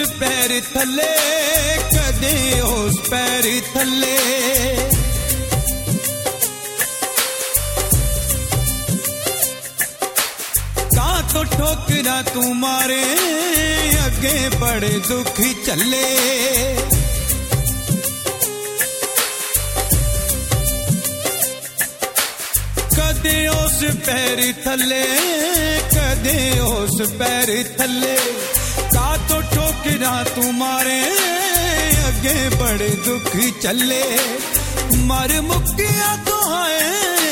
पैर थले कदे उस पैर थले का तो ठोकरा तू मारे अगे बड़े दुख चले कदे उस पैर थले कदे उस पैर थले का तो ठोकरा तू मारे अगे बड़े दुख चले मर मुक्किया तो है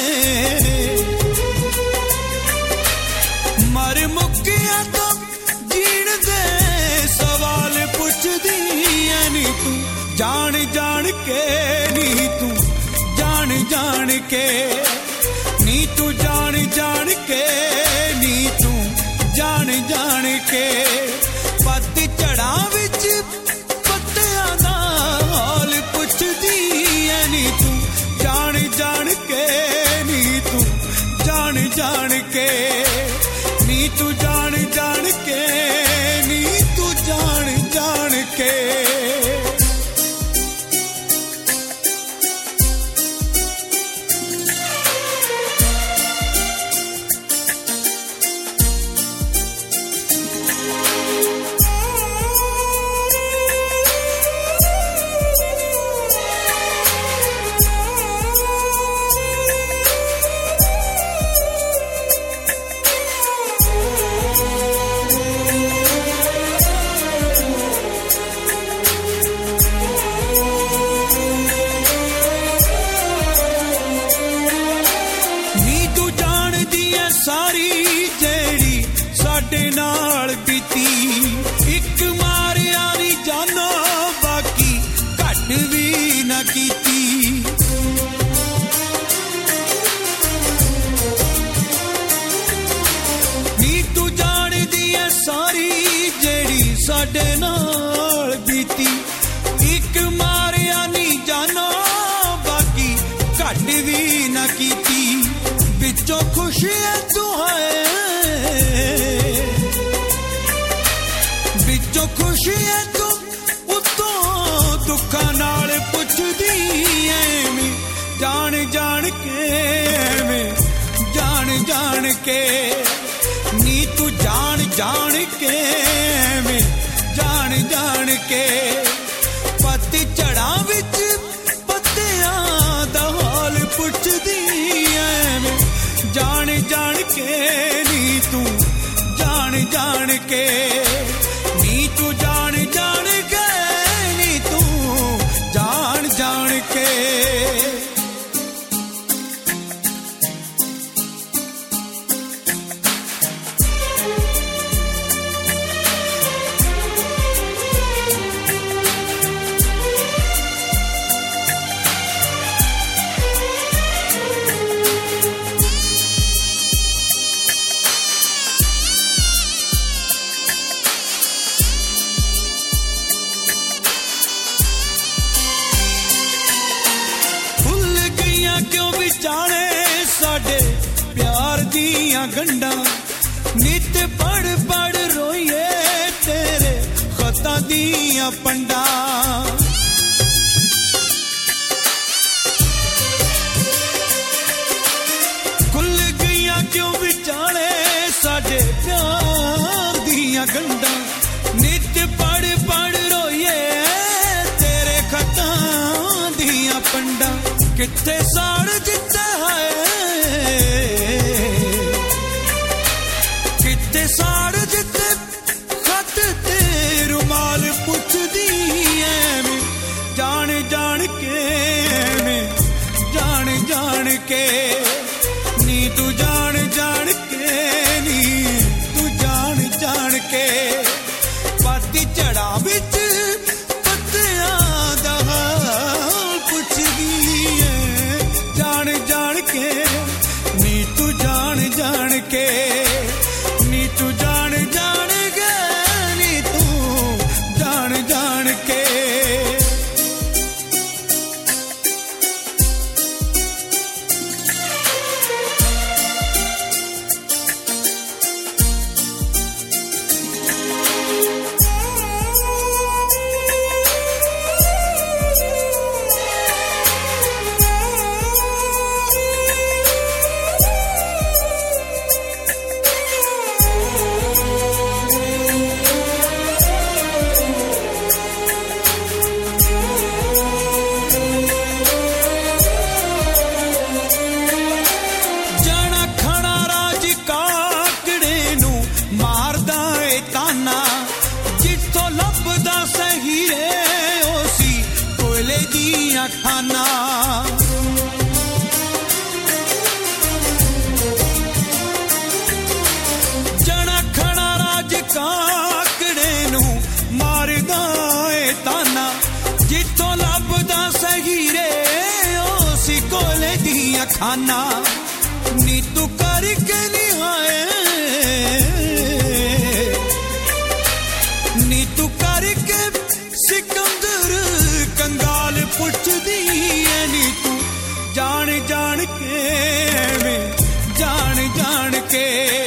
मर मुक्किया तो जीण दे सवाल पुछदी नी तू जान जान के नी तू जान जान के नी तू जान जान के नी तू जान जान के पत चढ़ा विच पत्तियां दा हाल पुछदी ऐ नी तू जान जान के नी तू जान जान के नी तू जान जान के नी तू जान जान के साडे नाल बीती एक मारिया नी जाना बाकी घट भी ना कीती बिचों खुशी है तू है बिचों खुशी है तू उतों दुखा नाल पुछदी ऐ जान जान के जान जान के नी तू जान जान के जान जान के पत चढ़ा विच पत्तियां दा हाल पुछदी ऐ जान जान के नी तू जान जान के नी तू जान जान के नी तू जान जान के गंडा नित पढ़ पढ़ रोइए तेरे खता दिया पंडा खुल गईया क्यों विचारे साडे प्यार दिया गंडा नित पढ़ पढ़ रोइए तेरे खता दिया पंडा किथे साड़ जिते है साड़ जिते खत ते रुमाल पुछदी ऐ जान जान के नी तू जान जान के नी तू जान जान के पत्ती चढ़ा विच पत्तियां दा हाल पुछदी ऐ जान जान के नी तू जान जान के नी तू जान जान के नी तू जान जान के खाना नी तू करके निहाए नी तू करके सिकंदर कंगाल पुछदी है नी तू जान जान के जान जान के